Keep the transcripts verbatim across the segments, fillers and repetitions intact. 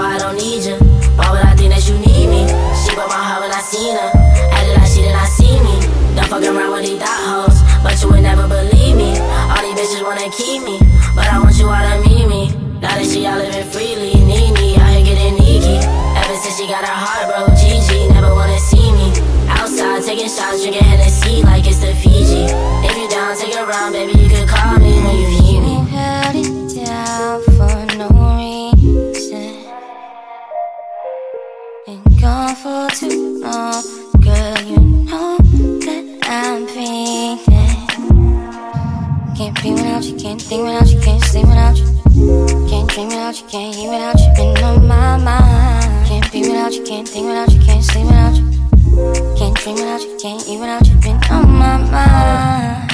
I don't need you. Why would I think that you need me? She broke my heart when I seen her. Acted like she did not see me. Don't fuck around with these thought hoes, but you would never believe me. All these bitches wanna keep me, but I want you all to meet me. Now that she out living freely, Nene out here getting neaky. Ever since she got her heart broke, Gigi never wanna see me. Outside taking shots, drinking Hennessy like it's the Fiji. If you down, take a round, baby, you can call me when you need me. Held it down for no reason. Been gone for too long, girl, you know that I'm feeling. Can't be without you, can't think without you, can't sleep without you. Can't dream without you, can't eat without you, been on my mind. Can't be without you, can't think without you, can't sleep without you. Can't dream without you, can't eat without you, been on my mind.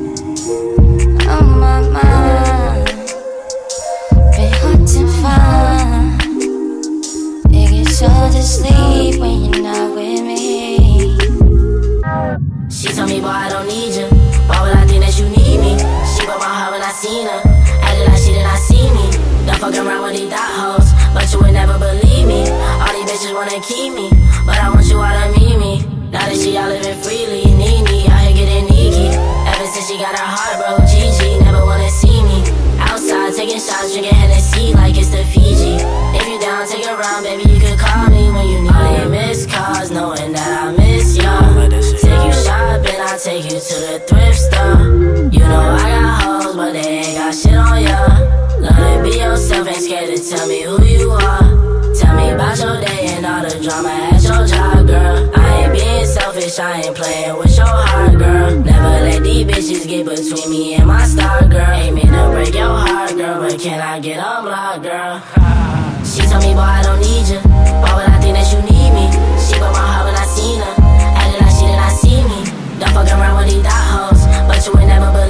On my mind. Been hard to find. It gets hard to sleep when you're not with me. She told me, boy, I don't need you. Why would I think that you need me? She broke my heart when I seen her. Acted like she did not see me. Don't fuck around with these thought hoes, but you would never believe me. All these bitches wanna keep me, but I want you all to meet me. Now that she out living freely, Nene out here getting neaky. Ever since she got her heart broke, Gigi never wanna see me. Outside taking shots, drinking Hennessy like it's the Fiji. If you down, take a round, baby, you can call me when you need me. All your missed calls, knowing that I miss ya. Take you shopping, I take you to the thrift store. You know I got hoes, but they ain't got shit on ya. Love to be yourself, ain't scared to tell me who you are. Tell me about your day and all the drama at your job, girl. I ain't being selfish, I ain't playing with your heart, girl. Never let these bitches get between me and my star, girl. Ain't mean to break your heart, girl, but can I get unblocked, girl? She told me, boy, I don't need you. Why would I think that you need me? She broke my heart when I seen her. Acted like she did not see me. Don't fuck around with these thought hoes, but you would never believe me.